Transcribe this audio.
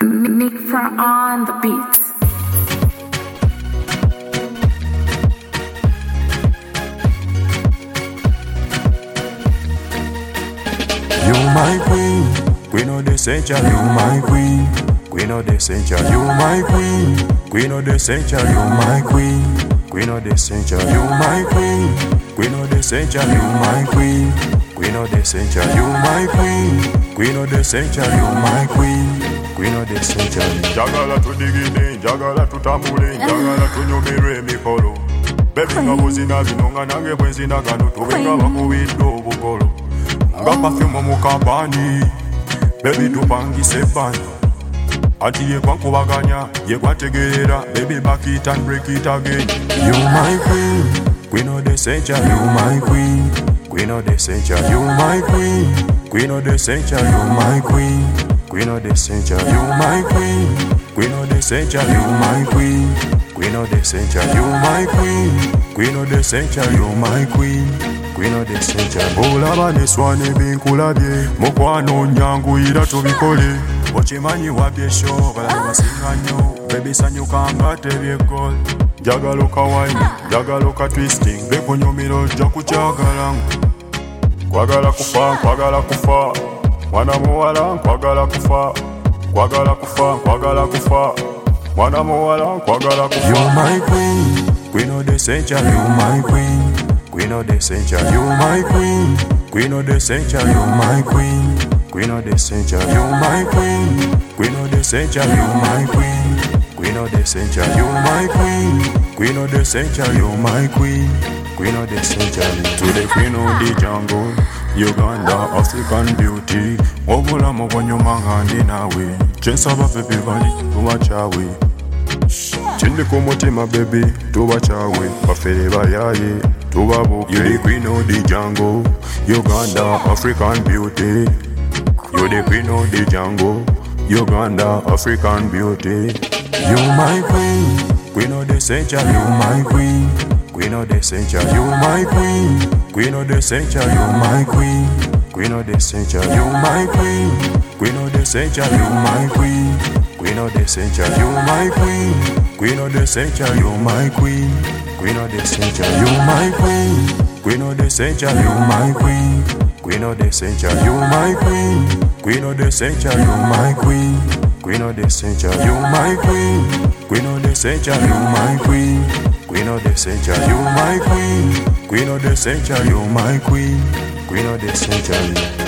Mixer on the beats. You my queen, queen of the century, you my queen. Queen of the century, you my queen. Queen of the century, you my queen. Queen of the century, you my queen. Queen of the century, you my queen. Queen of the century, you my queen. Queen of the century, you my queen. Queen of the century. Njagala tudigide, njagala tutambule, njagala tunyumire mikolo. Baby ngabuzina binonga nange bwenzina gano tubenga bakuwidde obukolo. Nga perfume mu kampani, baby tupangise bani. Ati ye kwankubaganya, ye kwategeera, baby back it and break it again. You my queen, queen of the century, you my queen. Queen of the century, you my queen. Queen of the century, you my queen. Queen of the century, you my queen. Queen of the century, you my queen. Queen of the century, you my queen. Queen of the century, you my queen. Queen of the century. Bolaba neswane binkulabye, mukwano nyanguyira tubikole. Okimanyi wabyesho balala basinga nnyo, baby sanyuka nga tebyegol. Njagala okawaini, njagala okatwisting, bekunyumira ojja kukyagala. Kwagala kufa, kwagala kufa, mwana muwala kwagala kufa, kwagala kufa, kwagala kufa, mwana muwala kwagala kufa. You my queen, queen of the century, you my queen. Queen of the century, you my queen. Queen of the century, you my queen. Queen of the century, you my queen. Queen of the century, you my queen. Queen of the century, you my queen. Queen of the century, you my queen. Queen of the century. To the queen of the jungle, Uganda, African beauty. Obulamu bw'onyuma nga ndi naawe, kyensaba baby bali tubakyawe. Kindi ku mutima baby tubakyawe, bafere bayaye tubabuke. You the queen of the jungle, Uganda, African beauty. You the queen of the jungle, Uganda, African beauty. You my queen, queen of the century, you my queen. Queen of the century, you my queen. Queen of the century, you my queen. Queen of the century, you my queen. Queen of the century, you my queen. Queen of the century, you my queen. Queen of the century, you my queen. Queen of the century, you my queen. Queen of the century, you my queen. Queen of the century, you my queen. Queen of the century, you my queen. Queen of the century, you my queen. Queen of the century, you my queen. Queen of the century, you my queen. Queen of the century, you my queen. Queen of the century.